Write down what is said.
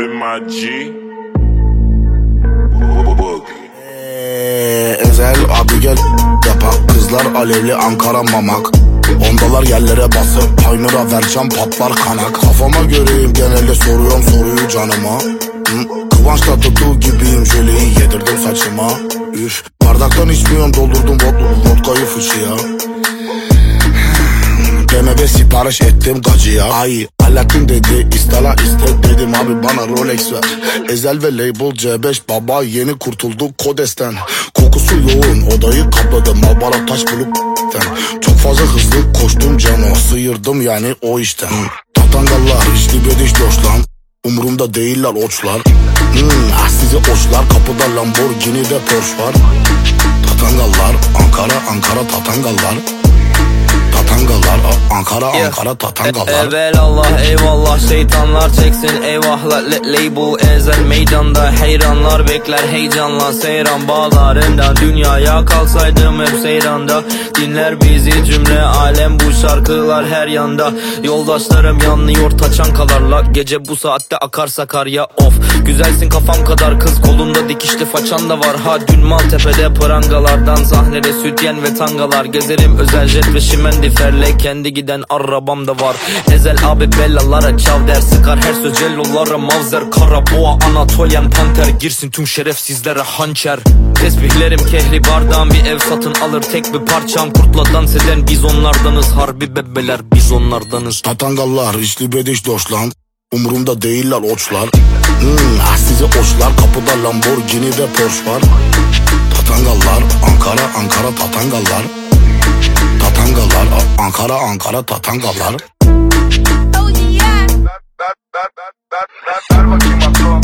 in my G. Ezel abi gel yapak, kızlar alevli Ankara mamak. Ondalar yerlere basıp Haynur'a vereceğim patlar kanak. Kafama göreyim genelde soruyorum soruyu canıma. Kıvançla tuttuğu gibiyim, jöleyi yedirdim saçıma. Üf, bardaktan içmiyorum, doldurdum vodkayı fıçıya. BMW sipariş ettim gacıya. Ay Alaaddin dedi istala iste, dedim abi bana Rolex ver. Ezel ve Label C5 baba, yeni kurtulduk kodesten. Kokusu yoğun odayı kapladı, Marlboro taş bulukten. Çok fazla hızlı koştum cano, sıyırdım yani o işten. Tatangallar içli bediş loş lan, umurumda değiller oçlar. Sizi oçlar, kapıda Lamborghini'de Porsche var. Tatangallar Ankara tatangallar. Tatangalar Ankara tatangalar. Evelallah eyvallah, şeytanlar çeksin eyvahla. Label Ezel meydanda, hayranlar bekler heyecanla. Seyran bağlarında dünyaya kalsaydım hep seyranda. Dinler bizi cümle alem, bu şarkılar her yanda. Yoldaşlarım yanlıyor taçankalarla, gece bu saatte akar Sakarya. Of güzelsin kafam kadar kız, kolunda dikişli façan da var. Ha dün Maltepe'de prangalardan, sahnede sütyen ve tangalar. Gezerim özel jet ve şimendi ferle, kendi giden arabam da var. Ezel abi bellalara çav der, sıkar her söz cellolara mavzer. Kara boğa Anatolian panter, girsin tüm şerefsizlere hançer. Tesbihlerim kehri bardağım, bir ev satın alır tek bir parçam. Kurtla dans eden biz onlardanız, harbi bebeler biz onlardanız. Tatangallar içli bediş doş lan, umurumda değiller oçlar. Sizi oçlar, kapıda Lamborghini'de Porsche var. Tatangallar Ankara tatangallar. Tatangalar Ankara tatangalar. Oh yeah. Ver bakayım patron.